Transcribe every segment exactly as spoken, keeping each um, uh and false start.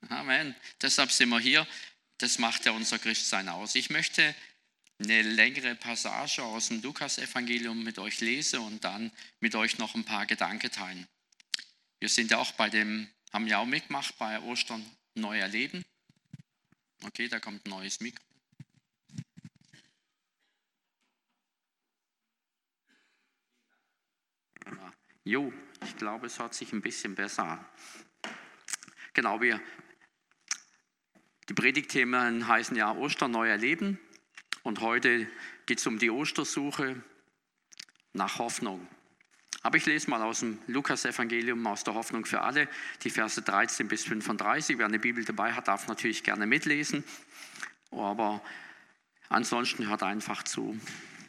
Amen. Deshalb sind wir hier. Das macht ja unser Christsein aus. Ich möchte eine längere Passage aus dem Lukas-Evangelium mit euch lesen und dann mit euch noch ein paar Gedanken teilen. Wir sind ja auch bei dem, haben ja auch mitgemacht bei Ostern neu erleben. Okay, da kommt ein neues Mikro. Jo, ich glaube, es hört sich ein bisschen besser an. Genau, wir, die Predigtthemen heißen ja Ostern neu erleben und heute geht es um die Ostersuche nach Hoffnung. Aber ich lese mal aus dem Lukas-Evangelium, aus der Hoffnung für alle, die Verse dreizehn bis fünfunddreißig. Wer eine Bibel dabei hat, darf natürlich gerne mitlesen, aber ansonsten hört einfach zu.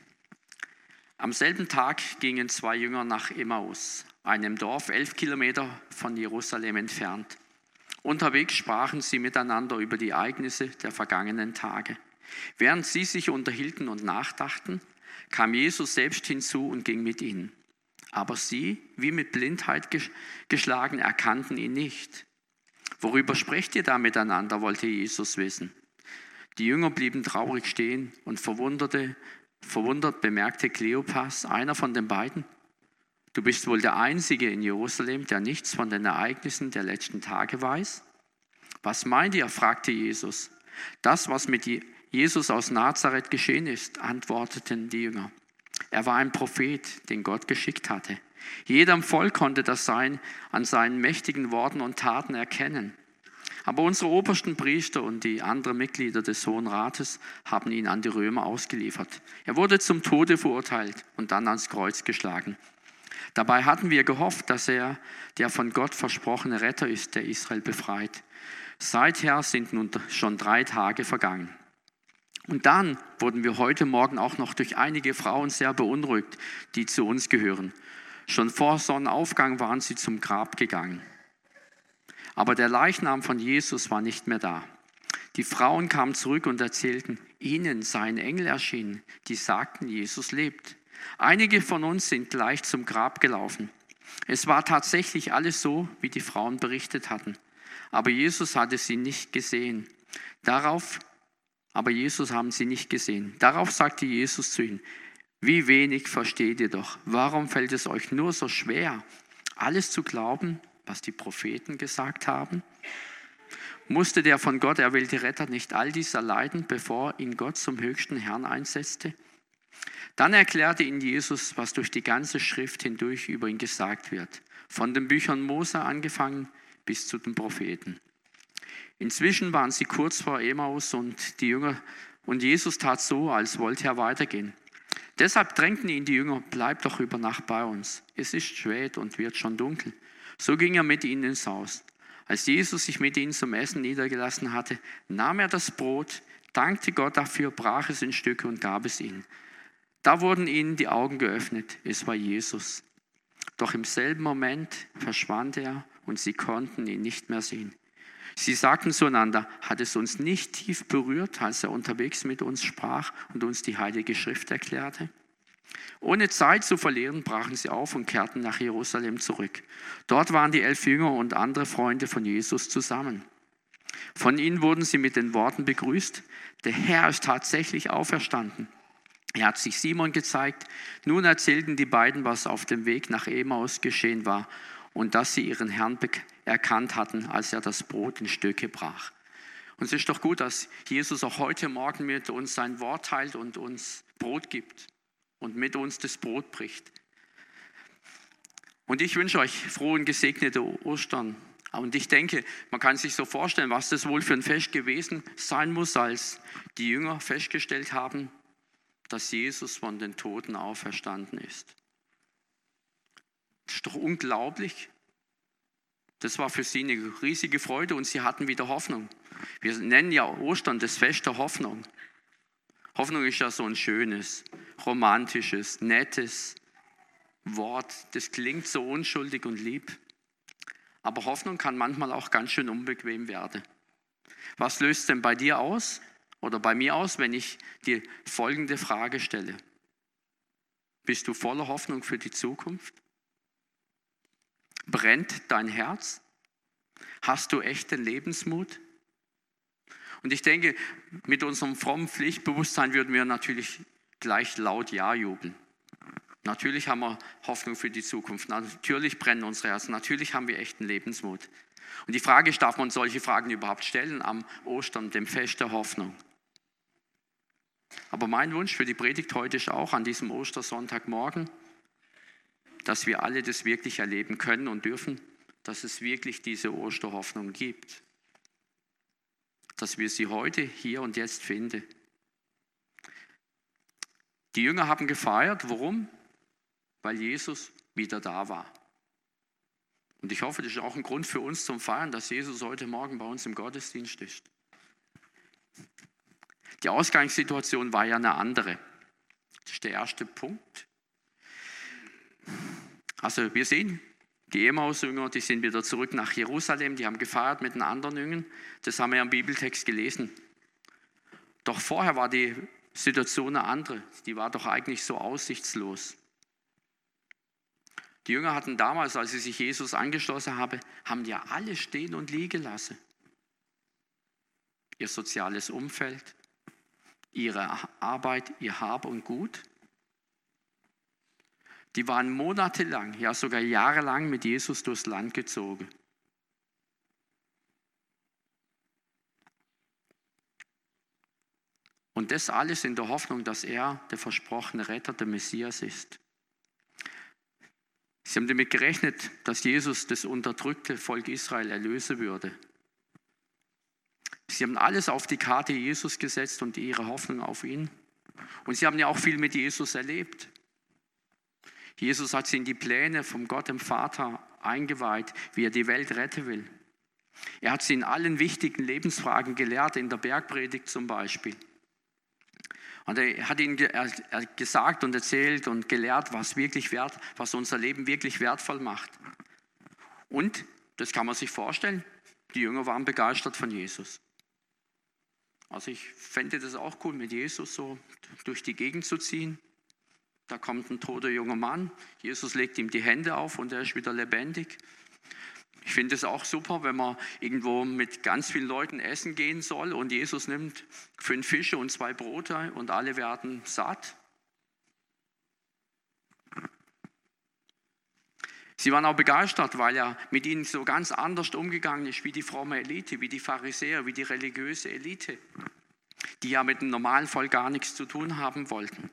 Am selben Tag gingen zwei Jünger nach Emmaus, einem Dorf elf Kilometer von Jerusalem entfernt. Unterwegs sprachen sie miteinander über die Ereignisse der vergangenen Tage. Während sie sich unterhielten und nachdachten, kam Jesus selbst hinzu und ging mit ihnen. Aber sie, wie mit Blindheit geschlagen, erkannten ihn nicht. Worüber sprecht ihr da miteinander, wollte Jesus wissen. Die Jünger blieben traurig stehen und verwunderte, verwundert bemerkte Kleopas, einer von den beiden: Du bist wohl der Einzige in Jerusalem, der nichts von den Ereignissen der letzten Tage weiß? Was meint ihr? Fragte Jesus. Das, was mit Jesus aus Nazareth geschehen ist, antworteten die Jünger. Er war ein Prophet, den Gott geschickt hatte. Jeder im Volk konnte das sein, an seinen mächtigen Worten und Taten erkennen. Aber unsere obersten Priester und die anderen Mitglieder des Hohen Rates haben ihn an die Römer ausgeliefert. Er wurde zum Tode verurteilt und dann ans Kreuz geschlagen. Dabei hatten wir gehofft, dass er der von Gott versprochene Retter ist, der Israel befreit. Seither sind nun schon drei Tage vergangen. Und dann wurden wir heute Morgen auch noch durch einige Frauen sehr beunruhigt, die zu uns gehören. Schon vor Sonnenaufgang waren sie zum Grab gegangen. Aber der Leichnam von Jesus war nicht mehr da. Die Frauen kamen zurück und erzählten, ihnen seien Engel erschienen, die sagten, Jesus lebt. Einige von uns sind gleich zum Grab gelaufen. Es war tatsächlich alles so, wie die Frauen berichtet hatten. Aber Jesus hatte sie nicht gesehen. Darauf, aber Jesus haben sie nicht gesehen. Darauf sagte Jesus zu ihnen, wie wenig versteht ihr doch? Warum fällt es euch nur so schwer, alles zu glauben, was die Propheten gesagt haben? Musste der von Gott erwählte Retter nicht all dies erleiden, bevor ihn Gott zum höchsten Herrn einsetzte? Dann erklärte ihnen Jesus, was durch die ganze Schrift hindurch über ihn gesagt wird, von den Büchern Mose angefangen bis zu den Propheten. Inzwischen waren sie kurz vor Emmaus und die Jünger und Jesus tat so, als wollte er weitergehen. Deshalb drängten ihn die Jünger, bleib doch über Nacht bei uns. Es ist spät und wird schon dunkel. So ging er mit ihnen ins Haus. Als Jesus sich mit ihnen zum Essen niedergelassen hatte, nahm er das Brot, dankte Gott dafür, brach es in Stücke und gab es ihnen. Da wurden ihnen die Augen geöffnet. Es war Jesus. Doch im selben Moment verschwand er und sie konnten ihn nicht mehr sehen. Sie sagten zueinander, hat es uns nicht tief berührt, als er unterwegs mit uns sprach und uns die Heilige Schrift erklärte? Ohne Zeit zu verlieren, brachen sie auf und kehrten nach Jerusalem zurück. Dort waren die elf Jünger und andere Freunde von Jesus zusammen. Von ihnen wurden sie mit den Worten begrüßt, der Herr ist tatsächlich auferstanden. Er hat sich Simon gezeigt. Nun erzählten die beiden, was auf dem Weg nach Emmaus geschehen war und dass sie ihren Herrn erkannt hatten, als er das Brot in Stücke brach. Und es ist doch gut, dass Jesus auch heute Morgen mit uns sein Wort teilt und uns Brot gibt und mit uns das Brot bricht. Und ich wünsche euch frohe und gesegnete Ostern. Und ich denke, man kann sich so vorstellen, was das wohl für ein Fest gewesen sein muss, als die Jünger festgestellt haben, dass Jesus von den Toten auferstanden ist. Das ist doch unglaublich. Das war für sie eine riesige Freude und sie hatten wieder Hoffnung. Wir nennen ja Ostern das Fest der Hoffnung. Hoffnung ist ja so ein schönes, romantisches, nettes Wort. Das klingt so unschuldig und lieb. Aber Hoffnung kann manchmal auch ganz schön unbequem werden. Was löst denn bei dir aus oder bei mir aus, wenn ich dir folgende Frage stelle? Bist du voller Hoffnung für die Zukunft? Brennt dein Herz? Hast du echten Lebensmut? Und ich denke, mit unserem frommen Pflichtbewusstsein würden wir natürlich gleich laut Ja jubeln. Natürlich haben wir Hoffnung für die Zukunft. Natürlich brennen unsere Herzen. Natürlich haben wir echten Lebensmut. Und die Frage ist, darf man solche Fragen überhaupt stellen am Ostern, dem Fest der Hoffnung? Aber mein Wunsch für die Predigt heute ist auch an diesem Ostersonntagmorgen, dass wir alle das wirklich erleben können und dürfen, dass es wirklich diese Osterhoffnung gibt. Dass wir sie heute, hier und jetzt finden. Die Jünger haben gefeiert. Warum? Weil Jesus wieder da war. Und ich hoffe, das ist auch ein Grund für uns zum Feiern, dass Jesus heute Morgen bei uns im Gottesdienst ist. Die Ausgangssituation war ja eine andere. Das ist der erste Punkt. Also wir sehen, die Emmaus-Jünger, die sind wieder zurück nach Jerusalem, die haben gefeiert mit den anderen Jüngern. Das haben wir ja im Bibeltext gelesen. Doch vorher war die Situation eine andere. Die war doch eigentlich so aussichtslos. Die Jünger hatten damals, als sie sich Jesus angeschlossen haben, haben ja alle stehen und liegen lassen. Ihr soziales Umfeld, ihre Arbeit, ihr Hab und Gut. Die waren monatelang, ja sogar jahrelang mit Jesus durchs Land gezogen. Und das alles in der Hoffnung, dass er der versprochene Retter, der Messias ist. Sie haben damit gerechnet, dass Jesus das unterdrückte Volk Israel erlösen würde. Sie haben alles auf die Karte Jesus gesetzt und ihre Hoffnung auf ihn. Und sie haben ja auch viel mit Jesus erlebt. Jesus hat sie in die Pläne vom Gott, dem Vater, eingeweiht, wie er die Welt retten will. Er hat sie in allen wichtigen Lebensfragen gelehrt, in der Bergpredigt zum Beispiel. Und er hat ihnen gesagt und erzählt und gelehrt, was wirklich wert, was unser Leben wirklich wertvoll macht. Und, das kann man sich vorstellen, die Jünger waren begeistert von Jesus. Also ich fände das auch cool, mit Jesus so durch die Gegend zu ziehen. Da kommt ein toter junger Mann, Jesus legt ihm die Hände auf und er ist wieder lebendig. Ich finde es auch super, wenn man irgendwo mit ganz vielen Leuten essen gehen soll und Jesus nimmt fünf Fische und zwei Brote und alle werden satt. Sie waren auch begeistert, weil er mit ihnen so ganz anders umgegangen ist wie die fromme Elite, wie die Pharisäer, wie die religiöse Elite, die ja mit dem normalen Volk gar nichts zu tun haben wollten.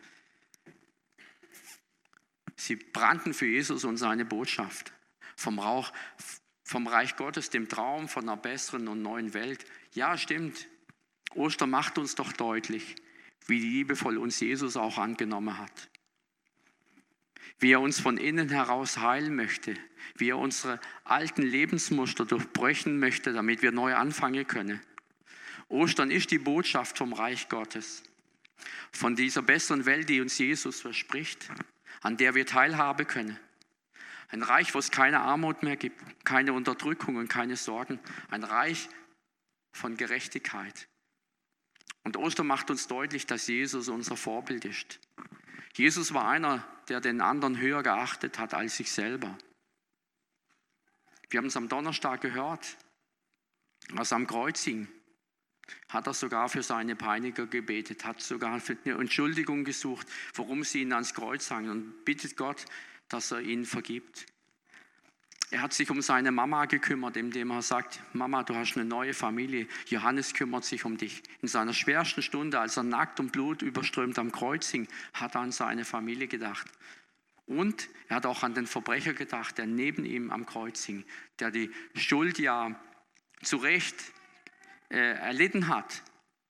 Sie brannten für Jesus und seine Botschaft vom Rauch, vom Reich Gottes, dem Traum von einer besseren und neuen Welt. Ja, stimmt. Ostern macht uns doch deutlich, wie liebevoll uns Jesus auch angenommen hat. Wie er uns von innen heraus heilen möchte, wie er unsere alten Lebensmuster durchbrechen möchte, damit wir neu anfangen können. Ostern ist die Botschaft vom Reich Gottes, von dieser besseren Welt, die uns Jesus verspricht, an der wir teilhaben können. Ein Reich, wo es keine Armut mehr gibt, keine Unterdrückung und keine Sorgen. Ein Reich von Gerechtigkeit. Und Ostern macht uns deutlich, dass Jesus unser Vorbild ist. Jesus war einer, der den anderen höher geachtet hat als sich selber. Wir haben es am Donnerstag gehört, als er am Kreuz hing, hat er sogar für seine Peiniger gebetet, hat sogar für eine Entschuldigung gesucht, warum sie ihn ans Kreuz hangen und bittet Gott, dass er ihnen vergibt. Er hat sich um seine Mama gekümmert, indem er sagt, Mama, du hast eine neue Familie, Johannes kümmert sich um dich. In seiner schwersten Stunde, als er nackt und blutüberströmt am Kreuz hing, hat er an seine Familie gedacht. Und er hat auch an den Verbrecher gedacht, der neben ihm am Kreuz hing, der die Schuld ja zu Recht äh, erlitten hat.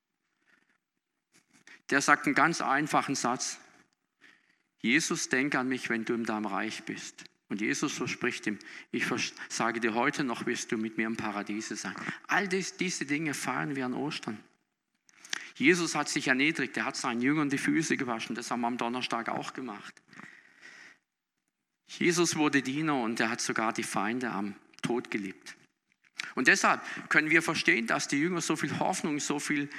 Der sagt einen ganz einfachen Satz: Jesus, denk an mich, wenn du in deinem Reich bist. Und Jesus verspricht ihm, ich sage dir, heute noch wirst du mit mir im Paradiese sein. All dies, diese Dinge feiern wir an Ostern. Jesus hat sich erniedrigt, er hat seinen Jüngern die Füße gewaschen, das haben wir am Donnerstag auch gemacht. Jesus wurde Diener und er hat sogar die Feinde am Tod geliebt. Und deshalb können wir verstehen, dass die Jünger so viel Hoffnung, so viel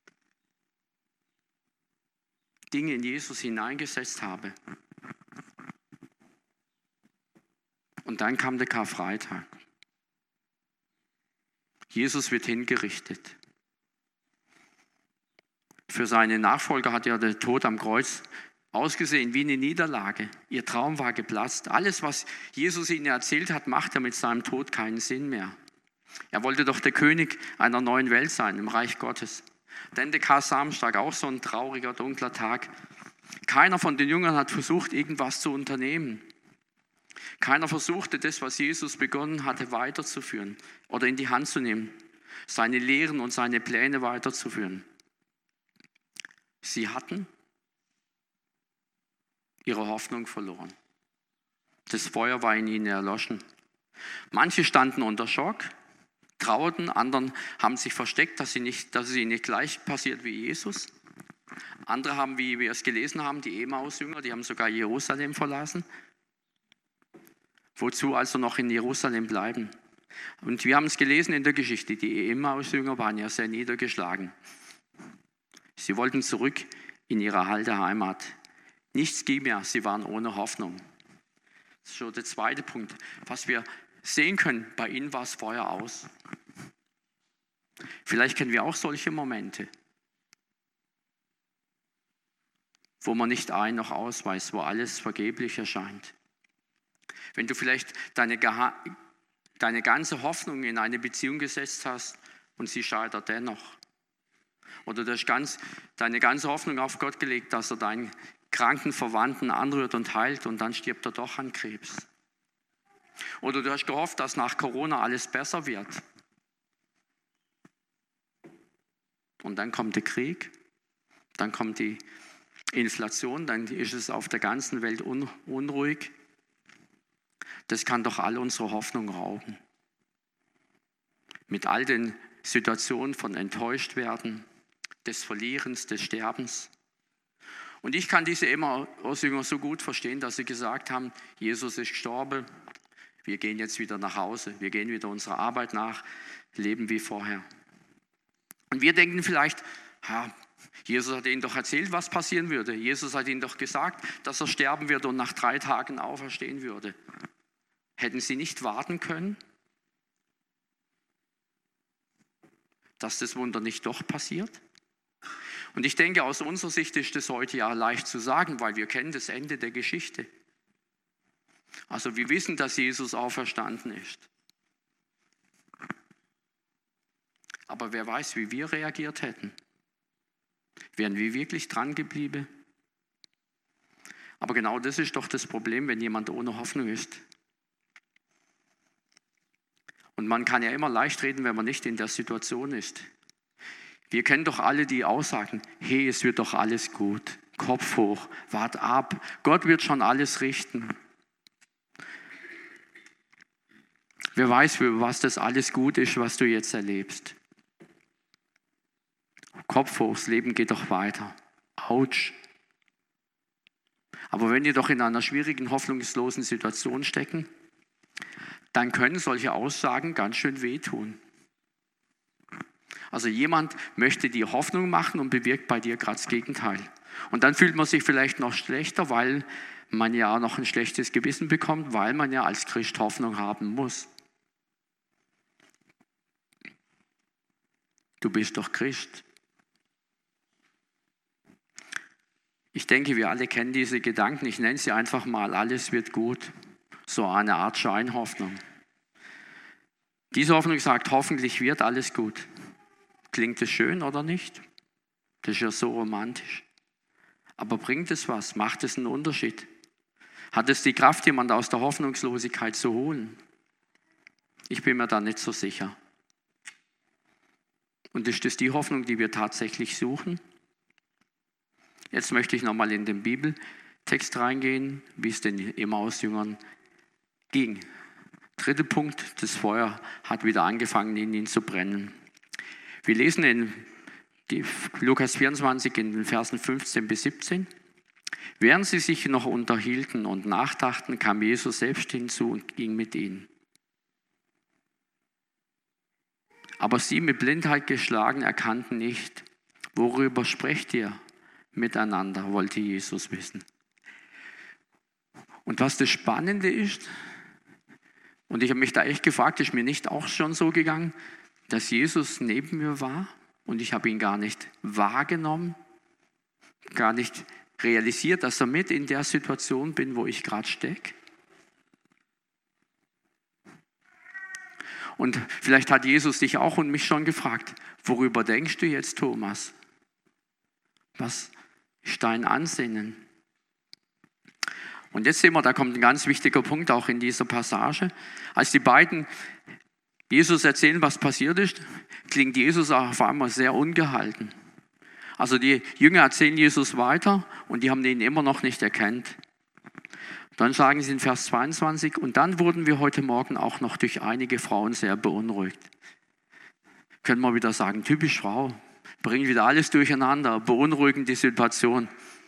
Dinge in Jesus hineingesetzt haben. Und dann kam der Karfreitag. Jesus wird hingerichtet. Für seine Nachfolger hat ja der Tod am Kreuz ausgesehen wie eine Niederlage. Ihr Traum war geplatzt. Alles, was Jesus ihnen erzählt hat, machte mit seinem Tod keinen Sinn mehr. Er wollte doch der König einer neuen Welt sein, im Reich Gottes. Denn der Kar-Samstag, auch so ein trauriger, dunkler Tag. Keiner von den Jüngern hat versucht, irgendwas zu unternehmen. Keiner versuchte, das, was Jesus begonnen hatte, weiterzuführen oder in die Hand zu nehmen, seine Lehren und seine Pläne weiterzuführen. Sie hatten ihre Hoffnung verloren. Das Feuer war in ihnen erloschen. Manche standen unter Schock, trauerten, anderen haben sich versteckt, dass, sie nicht, dass es ihnen nicht gleich passiert wie Jesus. Andere haben, wie wir es gelesen haben, die Emmaus-Jünger, die haben sogar Jerusalem verlassen. Wozu also noch in Jerusalem bleiben? Und wir haben es gelesen in der Geschichte, die Emmaus-Jünger waren ja sehr niedergeschlagen. Sie wollten zurück in ihre alte Heimat. Nichts ging mehr, sie waren ohne Hoffnung. Das ist schon der zweite Punkt. Was wir sehen können, bei ihnen war es Feuer aus. Vielleicht kennen wir auch solche Momente, wo man nicht ein noch aus weiß, wo alles vergeblich erscheint. Wenn du vielleicht deine, deine ganze Hoffnung in eine Beziehung gesetzt hast und sie scheitert dennoch. Oder du hast ganz, deine ganze Hoffnung auf Gott gelegt, dass er deinen kranken Verwandten anrührt und heilt und dann stirbt er doch an Krebs. Oder du hast gehofft, dass nach Corona alles besser wird. Und dann kommt der Krieg, dann kommt die Inflation, dann ist es auf der ganzen Welt un- unruhig. Das kann doch all unsere Hoffnung rauben. Mit all den Situationen von enttäuscht werden, des Verlierens, des Sterbens. Und ich kann diese Emmaus-Jünger so gut verstehen, dass sie gesagt haben, Jesus ist gestorben, wir gehen jetzt wieder nach Hause, wir gehen wieder unserer Arbeit nach, leben wie vorher. Und wir denken vielleicht, ja, Jesus hat ihnen doch erzählt, was passieren würde. Jesus hat ihnen doch gesagt, dass er sterben würde und nach drei Tagen auferstehen würde. Hätten sie nicht warten können, dass das Wunder nicht doch passiert? Und ich denke, aus unserer Sicht ist das heute ja leicht zu sagen, weil wir kennen das Ende der Geschichte. Also wir wissen, dass Jesus auferstanden ist. Aber wer weiß, wie wir reagiert hätten. Wären wir wirklich dran geblieben? Aber genau das ist doch das Problem, wenn jemand ohne Hoffnung ist. Und man kann ja immer leicht reden, wenn man nicht in der Situation ist. Wir kennen doch alle die Aussagen, hey, es wird doch alles gut, Kopf hoch, wart ab, Gott wird schon alles richten. Wer weiß, für was das alles gut ist, was du jetzt erlebst. Kopf hoch, das Leben geht doch weiter. Autsch. Aber wenn wir doch in einer schwierigen, hoffnungslosen Situation stecken, dann können solche Aussagen ganz schön wehtun. Also jemand möchte dir Hoffnung machen und bewirkt bei dir gerade das Gegenteil. Und dann fühlt man sich vielleicht noch schlechter, weil man ja noch ein schlechtes Gewissen bekommt, weil man ja als Christ Hoffnung haben muss. Du bist doch Christ. Ich denke, wir alle kennen diese Gedanken. Ich nenne sie einfach mal, alles wird gut. So eine Art Scheinhoffnung. Diese Hoffnung sagt, hoffentlich wird alles gut. Klingt es schön oder nicht? Das ist ja so romantisch. Aber bringt es was? Macht es einen Unterschied? Hat es die Kraft, jemand aus der Hoffnungslosigkeit zu holen? Ich bin mir da nicht so sicher. Und ist das die Hoffnung, die wir tatsächlich suchen? Jetzt möchte ich nochmal in den Bibeltext reingehen, wie es den Emmaus-Jüngern ging. Dritter Punkt, das Feuer hat wieder angefangen, in ihnen zu brennen. Wir lesen in Lukas vierundzwanzig in den Versen fünfzehn bis siebzehn. Während sie sich noch unterhielten und nachdachten, kam Jesus selbst hinzu und ging mit ihnen. Aber sie, mit Blindheit geschlagen, erkannten nicht, worüber sprecht ihr miteinander, wollte Jesus wissen. Und was das Spannende ist, und ich habe mich da echt gefragt, ist mir nicht auch schon so gegangen, dass Jesus neben mir war und ich habe ihn gar nicht wahrgenommen, gar nicht realisiert, dass er mit in der Situation bin, wo ich gerade stecke. Und vielleicht hat Jesus dich auch und mich schon gefragt, worüber denkst du jetzt, Thomas? Was ist dein Ansinnen? Und jetzt sehen wir, da kommt ein ganz wichtiger Punkt auch in dieser Passage. Als die beiden Jesus erzählen, was passiert ist, klingt Jesus auf einmal sehr ungehalten. Also die Jünger erzählen Jesus weiter und die haben ihn immer noch nicht erkannt. Dann sagen sie in Vers zweiundzwanzig, und dann wurden wir heute Morgen auch noch durch einige Frauen sehr beunruhigt. Können wir wieder sagen, typisch Frau, bringt wieder alles durcheinander, beunruhigend die Situation.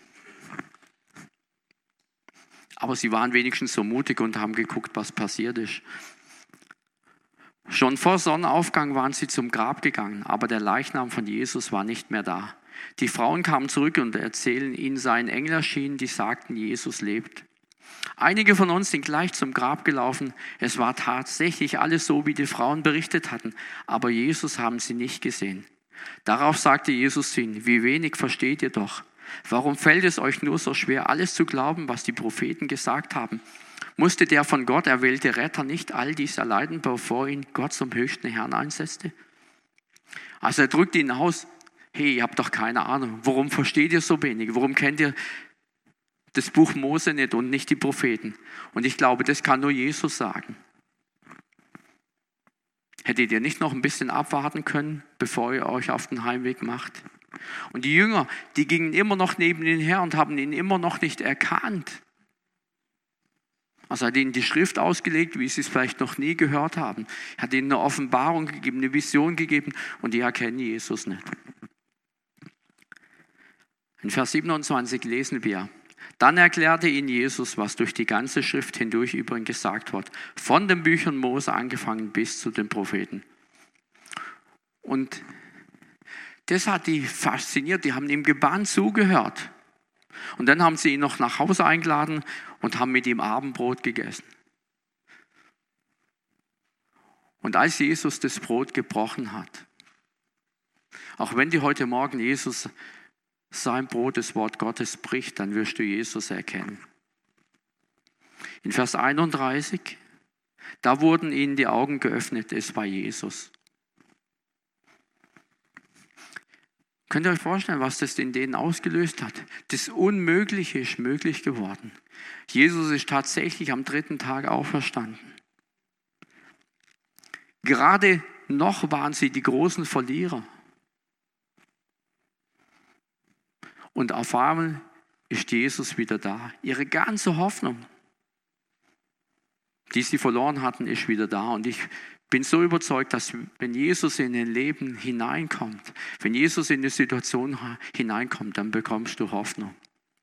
Aber sie waren wenigstens so mutig und haben geguckt, was passiert ist. Schon vor Sonnenaufgang waren sie zum Grab gegangen, aber der Leichnam von Jesus war nicht mehr da. Die Frauen kamen zurück und erzählen, ihnen seien Engel erschienen, die sagten, Jesus lebt. Einige von uns sind gleich zum Grab gelaufen. Es war tatsächlich alles so, wie die Frauen berichtet hatten, aber Jesus haben sie nicht gesehen. Darauf sagte Jesus zu ihnen, wie wenig versteht ihr doch? Warum fällt es euch nur so schwer, alles zu glauben, was die Propheten gesagt haben? Musste der von Gott erwählte Retter nicht all dies erleiden, bevor ihn Gott zum höchsten Herrn einsetzte? Also er drückt ihnen aus, hey, ihr habt doch keine Ahnung, warum versteht ihr so wenig? Warum kennt ihr das Buch Mose nicht und nicht die Propheten? Und ich glaube, das kann nur Jesus sagen. Hättet ihr nicht noch ein bisschen abwarten können, bevor ihr euch auf den Heimweg macht? Und die Jünger, die gingen immer noch neben ihn her und haben ihn immer noch nicht erkannt. Also er hat ihnen die Schrift ausgelegt, wie sie es vielleicht noch nie gehört haben. Er hat ihnen eine Offenbarung gegeben, eine Vision gegeben und die erkennen Jesus nicht. In Vers siebenundzwanzig lesen wir, dann erklärte ihnen Jesus, was durch die ganze Schrift hindurch über ihn gesagt wird, von den Büchern Mose angefangen bis zu den Propheten. Und das hat die fasziniert, die haben ihm gebannt zugehört. Und dann haben sie ihn noch nach Hause eingeladen und haben mit ihm Abendbrot gegessen. Und als Jesus das Brot gebrochen hat, auch wenn dir heute Morgen Jesus sein Brot, das Wort Gottes bricht, dann wirst du Jesus erkennen. In Vers einunddreißig, da wurden ihnen die Augen geöffnet, es war Jesus. Könnt ihr euch vorstellen, was das in denen ausgelöst hat? Das Unmögliche ist möglich geworden. Jesus ist tatsächlich am dritten Tag auferstanden. Gerade noch waren sie die großen Verlierer. Und auf einmal ist Jesus wieder da. Ihre ganze Hoffnung, die sie verloren hatten, ist wieder da. Und ich bin so überzeugt, dass wenn Jesus in dein Leben hineinkommt, wenn Jesus in eine Situation hineinkommt, dann bekommst du Hoffnung.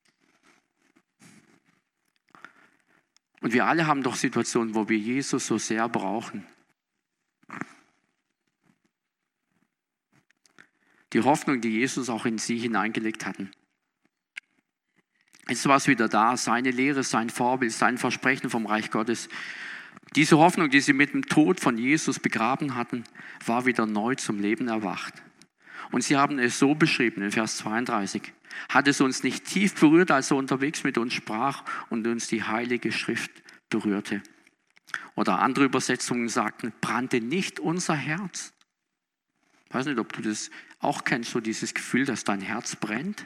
Und wir alle haben doch Situationen, wo wir Jesus so sehr brauchen. Die Hoffnung, die Jesus auch in sie hineingelegt hatten. Jetzt war es wieder da, seine Lehre, sein Vorbild, sein Versprechen vom Reich Gottes. Diese Hoffnung, die sie mit dem Tod von Jesus begraben hatten, war wieder neu zum Leben erwacht. Und sie haben es so beschrieben in Vers zweiunddreißig. Hat es uns nicht tief berührt, als er unterwegs mit uns sprach und uns die Heilige Schrift berührte? Oder andere Übersetzungen sagten, brannte nicht unser Herz? Ich weiß nicht, ob du das auch kennst, so dieses Gefühl, dass dein Herz brennt.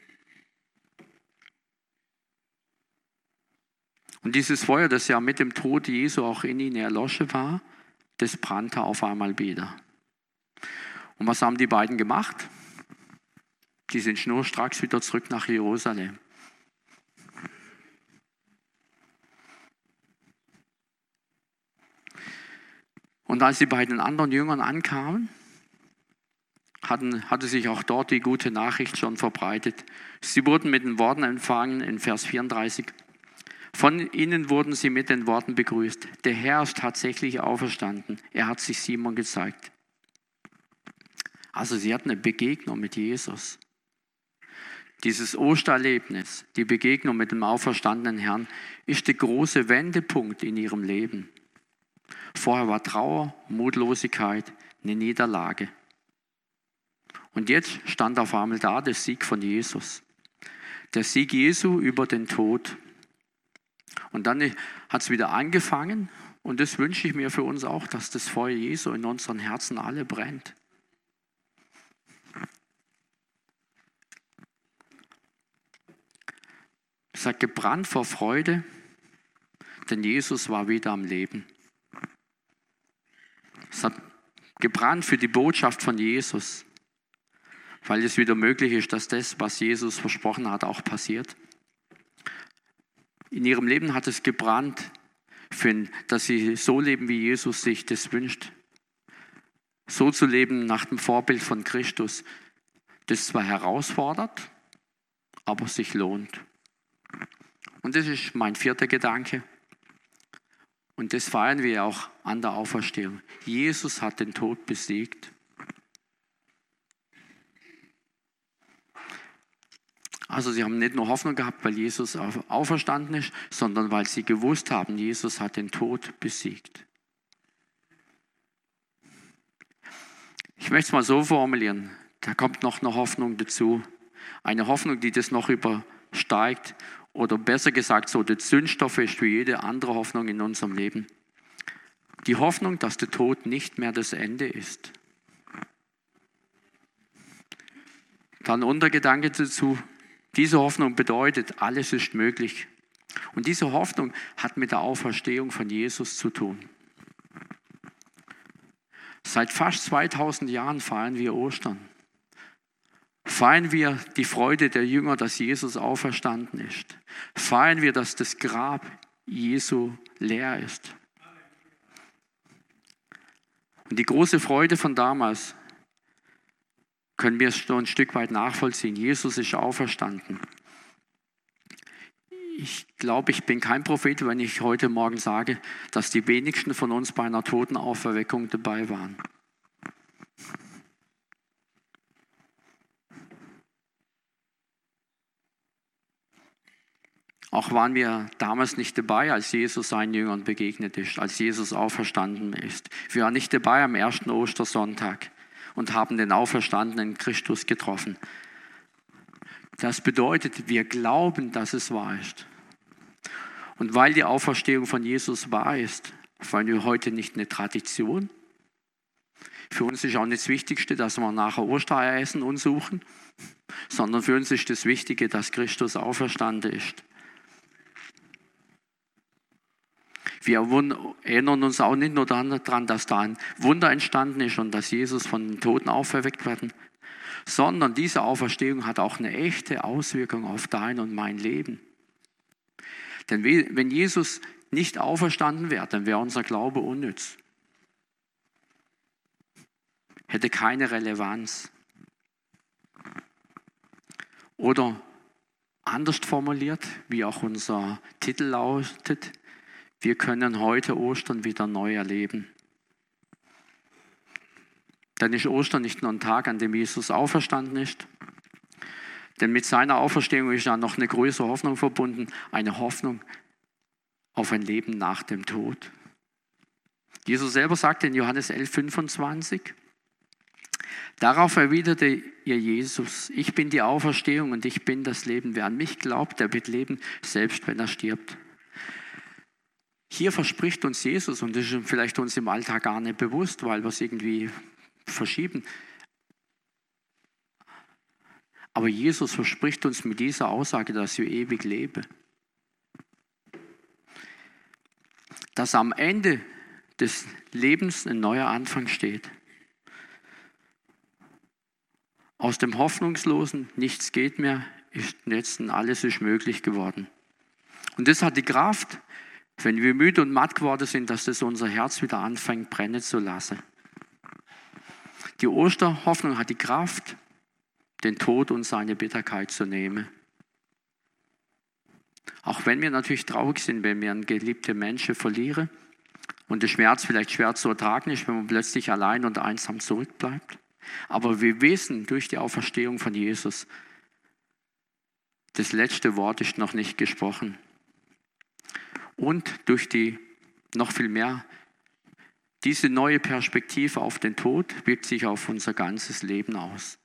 Und dieses Feuer, das ja mit dem Tod Jesu auch in ihnen erloschen war, das brannte auf einmal wieder. Und was haben die beiden gemacht? Die sind schnurstracks wieder zurück nach Jerusalem. Und als sie bei den anderen Jüngern ankamen, hatten, hatte sich auch dort die gute Nachricht schon verbreitet. Sie wurden mit den Worten empfangen in Vers vierunddreißig. Von ihnen wurden sie mit den Worten begrüßt. Der Herr ist tatsächlich auferstanden. Er hat sich Simon gezeigt. Also sie hatten eine Begegnung mit Jesus. Dieses Ostererlebnis, die Begegnung mit dem auferstandenen Herrn, ist der große Wendepunkt in ihrem Leben. Vorher war Trauer, Mutlosigkeit, eine Niederlage. Und jetzt stand auf einmal da der Sieg von Jesus. Der Sieg Jesu über den Tod. Und dann hat es wieder angefangen. Und das wünsche ich mir für uns auch, dass das Feuer Jesu in unseren Herzen alle brennt. Es hat gebrannt vor Freude, denn Jesus war wieder am Leben. Es hat gebrannt für die Botschaft von Jesus, weil es wieder möglich ist, dass das, was Jesus versprochen hat, auch passiert. In ihrem Leben hat es gebrannt, für, dass sie so leben, wie Jesus sich das wünscht. So zu leben nach dem Vorbild von Christus, das zwar herausfordert, aber sich lohnt. Und das ist mein vierter Gedanke. Und das feiern wir auch an der Auferstehung. Jesus hat den Tod besiegt. Also sie haben nicht nur Hoffnung gehabt, weil Jesus auferstanden ist, sondern weil sie gewusst haben, Jesus hat den Tod besiegt. Ich möchte es mal so formulieren, da kommt noch eine Hoffnung dazu. Eine Hoffnung, die das noch übersteigt oder besser gesagt so der Zündstoff ist wie jede andere Hoffnung in unserem Leben. Die Hoffnung, dass der Tod nicht mehr das Ende ist. Dann Untergedanke dazu. Diese Hoffnung bedeutet, alles ist möglich. Und diese Hoffnung hat mit der Auferstehung von Jesus zu tun. Seit fast zweitausend Jahren feiern wir Ostern. Feiern wir die Freude der Jünger, dass Jesus auferstanden ist. Feiern wir, dass das Grab Jesu leer ist. Und die große Freude von damals können wir so ein Stück weit nachvollziehen. Jesus ist auferstanden. Ich glaube, ich bin kein Prophet, wenn ich heute Morgen sage, dass die wenigsten von uns bei einer Totenauferweckung dabei waren. Auch waren wir damals nicht dabei, als Jesus seinen Jüngern begegnet ist, als Jesus auferstanden ist. Wir waren nicht dabei am ersten Ostersonntag und haben den auferstandenen Christus getroffen. Das bedeutet, wir glauben, dass es wahr ist. Und weil die Auferstehung von Jesus wahr ist, feiern wir heute nicht eine Tradition. Für uns ist auch nicht das Wichtigste, dass wir nachher Ostereier essen und suchen, sondern für uns ist das Wichtige, dass Christus auferstanden ist. Wir erinnern uns auch nicht nur daran, dass da ein Wunder entstanden ist und dass Jesus von den Toten auferweckt werden, sondern diese Auferstehung hat auch eine echte Auswirkung auf dein und mein Leben. Denn wenn Jesus nicht auferstanden wäre, dann wäre unser Glaube unnütz. Hätte keine Relevanz. Oder anders formuliert, wie auch unser Titel lautet, wir können heute Ostern wieder neu erleben. Dann ist Ostern nicht nur ein Tag, an dem Jesus auferstanden ist, denn mit seiner Auferstehung ist ja noch eine größere Hoffnung verbunden, eine Hoffnung auf ein Leben nach dem Tod. Jesus selber sagte in Johannes elf fünfundzwanzig, darauf erwiderte ihr Jesus, ich bin die Auferstehung und ich bin das Leben. Wer an mich glaubt, der wird leben, selbst wenn er stirbt. Hier verspricht uns Jesus, und das ist vielleicht uns im Alltag gar nicht bewusst, weil wir es irgendwie verschieben, aber Jesus verspricht uns mit dieser Aussage, dass wir ewig leben. Dass am Ende des Lebens ein neuer Anfang steht. Aus dem Hoffnungslosen, nichts geht mehr, ist jetzt alles ist möglich geworden. Und das hat die Kraft, wenn wir müde und matt geworden sind, dass das unser Herz wieder anfängt brennen zu lassen. Die Osterhoffnung hat die Kraft, den Tod und seine Bitterkeit zu nehmen. Auch wenn wir natürlich traurig sind, wenn wir einen geliebten Menschen verlieren und der Schmerz vielleicht schwer zu ertragen ist, wenn man plötzlich allein und einsam zurückbleibt. Aber wir wissen durch die Auferstehung von Jesus, das letzte Wort ist noch nicht gesprochen. Und durch die, noch viel mehr, Diese neue Perspektive auf den Tod wirkt sich auf unser ganzes Leben aus.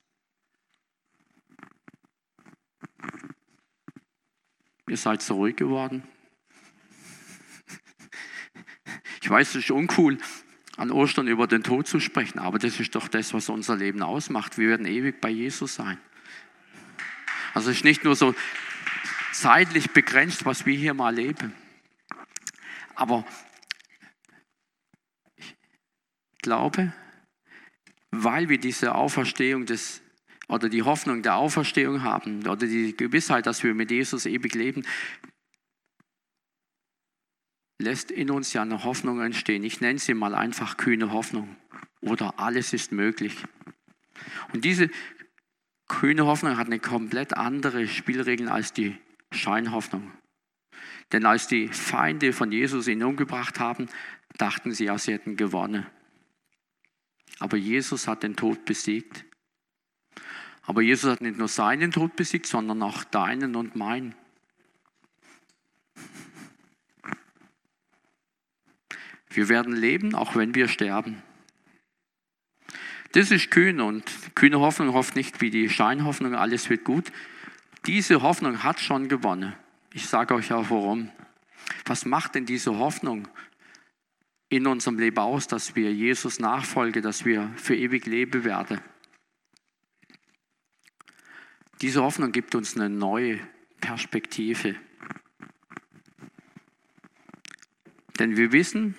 Ihr seid so ruhig geworden. Ich weiß, es ist uncool, an Ostern über den Tod zu sprechen, aber das ist doch das, was unser Leben ausmacht. Wir werden ewig bei Jesus sein. Also es ist nicht nur so zeitlich begrenzt, was wir hier mal leben. Aber ich glaube, weil wir diese Auferstehung des, oder die Hoffnung der Auferstehung haben oder die Gewissheit, dass wir mit Jesus ewig leben, lässt in uns ja eine Hoffnung entstehen. Ich nenne sie mal einfach kühne Hoffnung oder alles ist möglich. Und diese kühne Hoffnung hat eine komplett andere Spielregeln als die Scheinhoffnung. Denn als die Feinde von Jesus ihn umgebracht haben, dachten sie ja, sie hätten gewonnen. Aber Jesus hat den Tod besiegt. Aber Jesus hat nicht nur seinen Tod besiegt, sondern auch deinen und meinen. Wir werden leben, auch wenn wir sterben. Das ist kühn und kühne Hoffnung hofft nicht wie die Scheinhoffnung, alles wird gut. Diese Hoffnung hat schon gewonnen. Ich sage euch auch warum. Was macht denn diese Hoffnung in unserem Leben aus, dass wir Jesus nachfolgen, dass wir für ewig leben werden? Diese Hoffnung gibt uns eine neue Perspektive. Denn wir wissen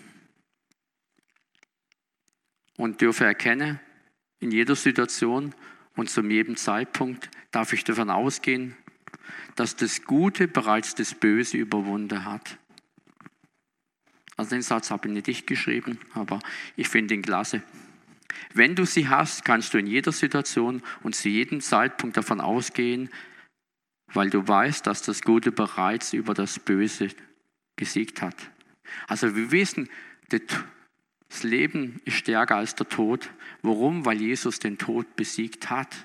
und dürfen erkennen, in jeder Situation und zu jedem Zeitpunkt darf ich davon ausgehen, dass das Gute bereits das Böse überwunden hat. Also den Satz habe ich nicht ich geschrieben, aber ich finde ihn klasse. Wenn du sie hast, kannst du in jeder Situation und zu jedem Zeitpunkt davon ausgehen, weil du weißt, dass das Gute bereits über das Böse gesiegt hat. Also wir wissen, das Leben ist stärker als der Tod. Warum? Weil Jesus den Tod besiegt hat.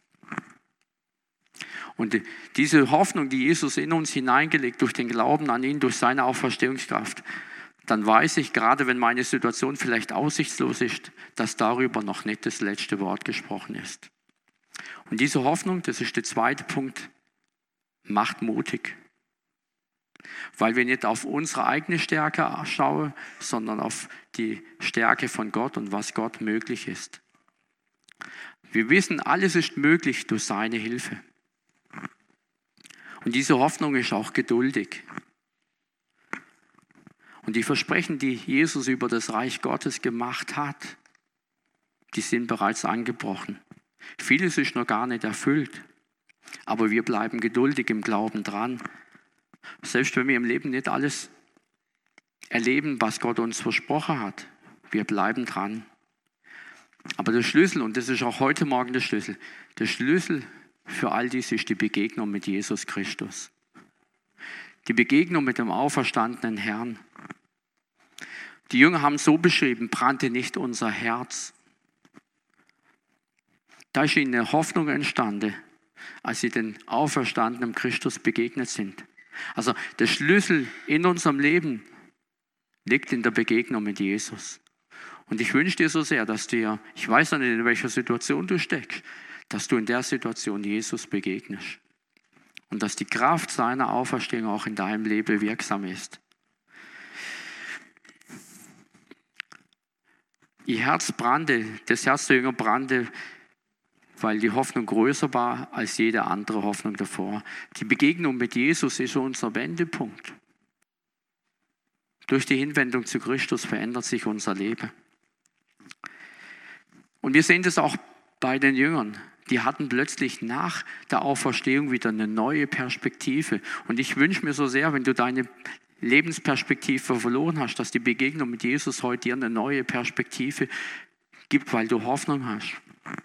Und diese Hoffnung, die Jesus in uns hineingelegt, durch den Glauben an ihn, durch seine Auferstehungskraft, dann weiß ich, gerade wenn meine Situation vielleicht aussichtslos ist, dass darüber noch nicht das letzte Wort gesprochen ist. Und diese Hoffnung, das ist der zweite Punkt, macht mutig. Weil wir nicht auf unsere eigene Stärke schauen, sondern auf die Stärke von Gott und was Gott möglich ist. Wir wissen, alles ist möglich durch seine Hilfe. Und diese Hoffnung ist auch geduldig. Und die Versprechen, die Jesus über das Reich Gottes gemacht hat, die sind bereits angebrochen. Vieles ist noch gar nicht erfüllt, aber wir bleiben geduldig im Glauben dran. Selbst wenn wir im Leben nicht alles erleben, was Gott uns versprochen hat, wir bleiben dran. Aber der Schlüssel, und das ist auch heute Morgen der Schlüssel, der Schlüssel für all dies ist die Begegnung mit Jesus Christus. Die Begegnung mit dem auferstandenen Herrn. Die Jünger haben es so beschrieben, brannte nicht unser Herz. Da ist ihnen eine Hoffnung entstanden, als sie den auferstandenen Christus begegnet sind. Also der Schlüssel in unserem Leben liegt in der Begegnung mit Jesus. Und ich wünsche dir so sehr, dass dir, ich weiß noch nicht, in welcher Situation du steckst, dass du in der Situation Jesus begegnest. Und dass die Kraft seiner Auferstehung auch in deinem Leben wirksam ist. Ihr Herz brannte, das Herz der Jünger brannte, weil die Hoffnung größer war als jede andere Hoffnung davor. Die Begegnung mit Jesus ist unser Wendepunkt. Durch die Hinwendung zu Christus verändert sich unser Leben. Und wir sehen das auch bei den Jüngern. Die hatten plötzlich nach der Auferstehung wieder eine neue Perspektive. Und ich wünsche mir so sehr, wenn du deine Lebensperspektive verloren hast, dass die Begegnung mit Jesus heute dir eine neue Perspektive gibt, weil du Hoffnung hast.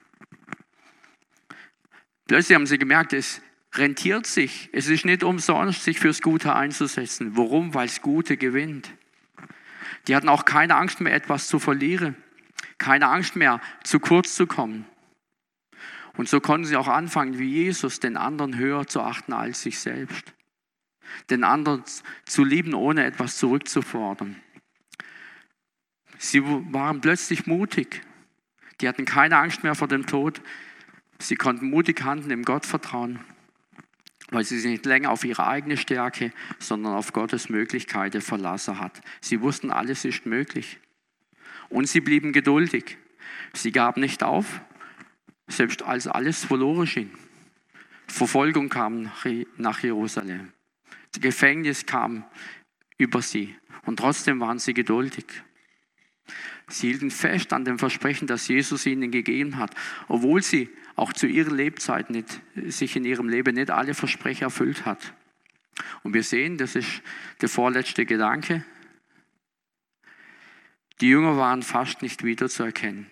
Plötzlich haben sie gemerkt, es rentiert sich. Es ist nicht umsonst, sich fürs Gute einzusetzen. Warum? Weil es Gute gewinnt. Die hatten auch keine Angst mehr, etwas zu verlieren. Keine Angst mehr, zu kurz zu kommen. Und so konnten sie auch anfangen, wie Jesus, den anderen höher zu achten als sich selbst. Den anderen zu lieben, ohne etwas zurückzufordern. Sie waren plötzlich mutig. Die hatten keine Angst mehr vor dem Tod. Sie konnten mutig handeln, im Gott vertrauen, weil sie sich nicht länger auf ihre eigene Stärke, sondern auf Gottes Möglichkeiten verlassen hat. Sie wussten, alles ist möglich. Und sie blieben geduldig. Sie gaben nicht auf, selbst als alles verloren schien. Verfolgung kam nach Jerusalem. Das Gefängnis kam über sie. Und trotzdem waren sie geduldig. Sie hielten fest an dem Versprechen, das Jesus ihnen gegeben hat, obwohl sie auch zu ihrer Lebzeit nicht, sich in ihrem Leben nicht alle Versprechen erfüllt hat. Und wir sehen, das ist der vorletzte Gedanke, die Jünger waren fast nicht wiederzuerkennen.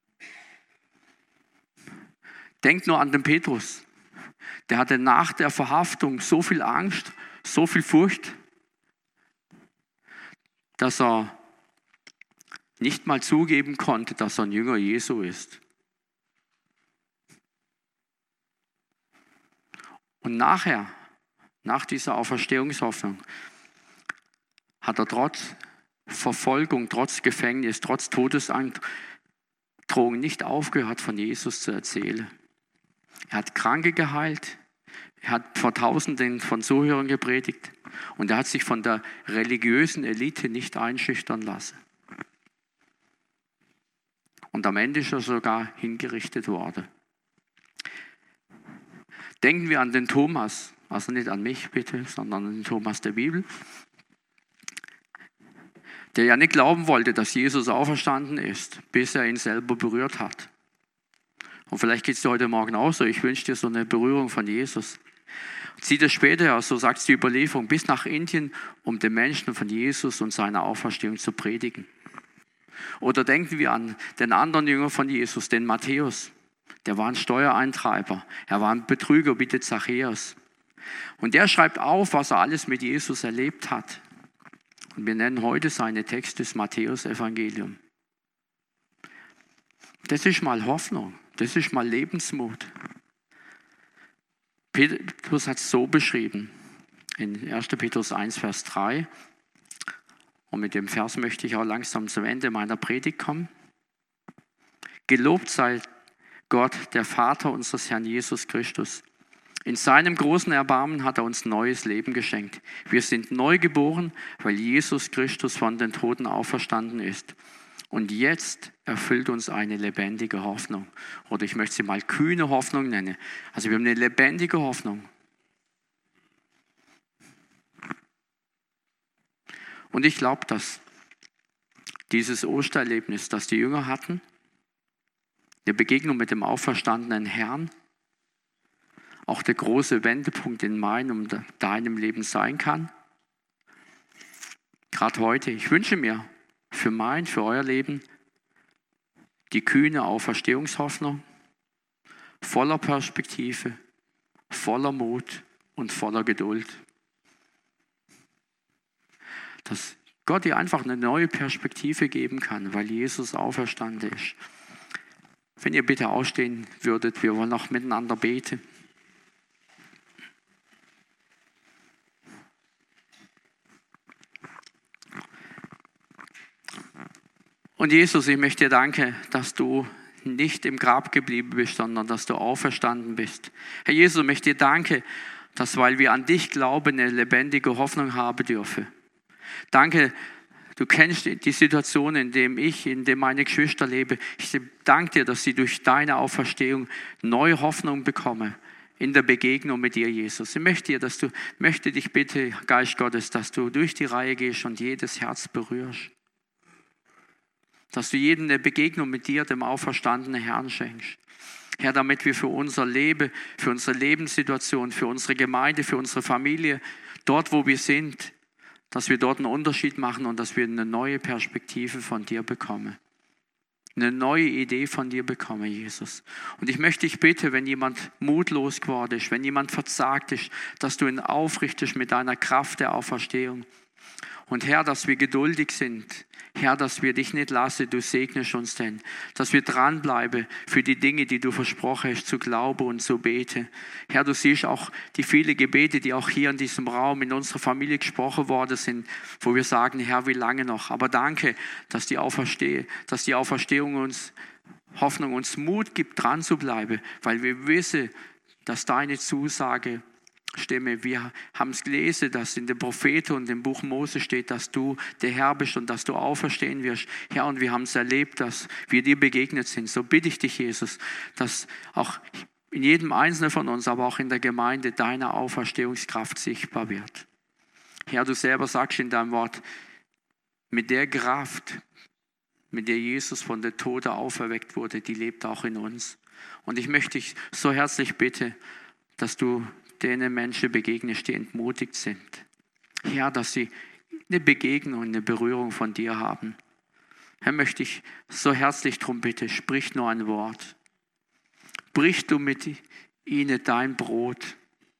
Denkt nur an den Petrus. Der hatte nach der Verhaftung so viel Angst, so viel Furcht, dass er nicht mal zugeben konnte, dass er ein Jünger Jesu ist. Und nachher, nach dieser Auferstehungshoffnung, hat er trotz Verfolgung, trotz Gefängnis, trotz Todesandrohung nicht aufgehört, von Jesus zu erzählen. Er hat Kranke geheilt, er hat vor Tausenden von Zuhörern gepredigt und er hat sich von der religiösen Elite nicht einschüchtern lassen. Und am Ende ist er sogar hingerichtet worden. Denken wir an den Thomas, also nicht an mich bitte, sondern an den Thomas der Bibel, der ja nicht glauben wollte, dass Jesus auferstanden ist, bis er ihn selber berührt hat. Und vielleicht geht es dir heute Morgen auch so, ich wünsche dir so eine Berührung von Jesus. Zieht es später, so sagt es die Überlieferung, bis nach Indien, um den Menschen von Jesus und seiner Auferstehung zu predigen. Oder denken wir an den anderen Jünger von Jesus, den Matthäus. Der war ein Steuereintreiber. Er war ein Betrüger wie der Zachäus. Und der schreibt auf, was er alles mit Jesus erlebt hat. Und wir nennen heute seine Texte das Matthäus-Evangelium. Das ist mal Hoffnung. Das ist mal Lebensmut. Petrus hat es so beschrieben. In erster Petrus eins, Vers drei. Und mit dem Vers möchte ich auch langsam zum Ende meiner Predigt kommen. Gelobt sei Gott, der Vater unseres Herrn Jesus Christus. In seinem großen Erbarmen hat er uns neues Leben geschenkt. Wir sind neu geboren, weil Jesus Christus von den Toten auferstanden ist. Und jetzt erfüllt uns eine lebendige Hoffnung. Oder ich möchte sie mal kühne Hoffnung nennen. Also wir haben eine lebendige Hoffnung. Und ich glaube, dass dieses Ostererlebnis, das die Jünger hatten, eine Begegnung mit dem auferstandenen Herrn, auch der große Wendepunkt in meinem und deinem Leben sein kann. Gerade heute, ich wünsche mir für mein, für euer Leben die kühne Auferstehungshoffnung, voller Perspektive, voller Mut und voller Geduld. Dass Gott dir einfach eine neue Perspektive geben kann, weil Jesus auferstanden ist. Wenn ihr bitte aufstehen würdet, wir wollen noch miteinander beten. Und Jesus, ich möchte dir danken, dass du nicht im Grab geblieben bist, sondern dass du auferstanden bist. Herr Jesus, ich möchte dir danken, dass, weil wir an dich glauben, eine lebendige Hoffnung haben dürfen. Danke, du kennst die Situation, in der ich, in der meine Geschwister leben. Ich danke dir, dass sie durch deine Auferstehung neue Hoffnung bekommen in der Begegnung mit dir, Jesus. Ich möchte dir, dass du, möchte dich bitte, Geist Gottes, dass du durch die Reihe gehst und jedes Herz berührst. Dass du jedem eine Begegnung mit dir, dem auferstandenen Herrn, schenkst. Herr, damit wir für unser Leben, für unsere Lebenssituation, für unsere Gemeinde, für unsere Familie, dort wo wir sind, dass wir dort einen Unterschied machen und dass wir eine neue Perspektive von dir bekommen. Eine neue Idee von dir bekommen, Jesus. Und ich möchte dich bitten, wenn jemand mutlos geworden ist, wenn jemand verzagt ist, dass du ihn aufrichtest mit deiner Kraft der Auferstehung. Und Herr, dass wir geduldig sind. Herr, dass wir dich nicht lassen, du segnest uns denn. Dass wir dranbleiben für die Dinge, die du versprochen hast, zu glauben und zu beten. Herr, du siehst auch die vielen Gebete, die auch hier in diesem Raum, in unserer Familie gesprochen worden sind, wo wir sagen, Herr, wie lange noch? Aber danke, dass die Auferstehung, dass die Auferstehung uns Hoffnung, uns Mut gibt, dran zu bleiben, weil wir wissen, dass deine Zusage Stimme. Wir haben es gelesen, dass in den Propheten und im Buch Mose steht, dass du der Herr bist und dass du auferstehen wirst. Herr, und wir haben es erlebt, dass wir dir begegnet sind. So bitte ich dich, Jesus, dass auch in jedem Einzelnen von uns, aber auch in der Gemeinde deine Auferstehungskraft sichtbar wird. Herr, du selber sagst in deinem Wort, mit der Kraft, mit der Jesus von der Toten auferweckt wurde, die lebt auch in uns. Und ich möchte dich so herzlich bitten, dass du denen Menschen begegnest, die entmutigt sind. Herr, dass sie eine Begegnung, eine Berührung von dir haben. Herr, möchte ich so herzlich darum bitten, sprich nur ein Wort. Brich du mit ihnen dein Brot,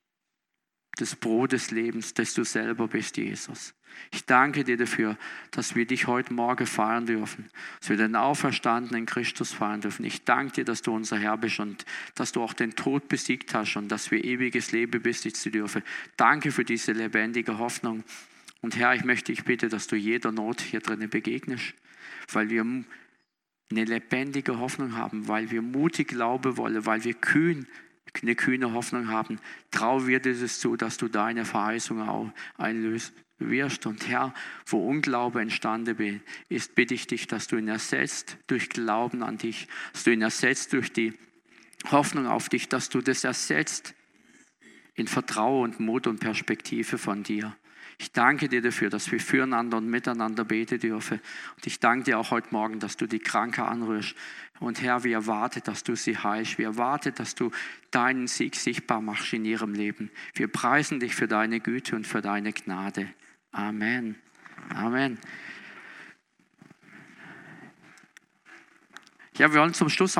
das Brot des Lebens, das du selber bist, Jesus. Ich danke dir dafür, dass wir dich heute Morgen feiern dürfen, dass wir den auferstandenen Christus feiern dürfen. Ich danke dir, dass du unser Herr bist und dass du auch den Tod besiegt hast und dass wir ewiges Leben besitzen dürfen. Danke für diese lebendige Hoffnung. Und Herr, ich möchte dich bitten, dass du jeder Not hier drinnen begegnest, weil wir eine lebendige Hoffnung haben, weil wir mutig glauben wollen, weil wir kühn eine kühne Hoffnung haben. Trau wir dir es zu, dass du deine Verheißung auch einlöst wirst. Und Herr, wo Unglaube entstanden ist, bitte ich dich, dass du ihn ersetzt durch Glauben an dich, dass du ihn ersetzt durch die Hoffnung auf dich, dass du das ersetzt in Vertrauen und Mut und Perspektive von dir. Ich danke dir dafür, dass wir füreinander und miteinander beten dürfen. Und ich danke dir auch heute Morgen, dass du die Kranke anrührst. Und Herr, wir erwarten, dass du sie heilst. Wir erwarten, dass du deinen Sieg sichtbar machst in ihrem Leben. Wir preisen dich für deine Güte und für deine Gnade. Amen. Amen. Ja, wir wollen zum Schluss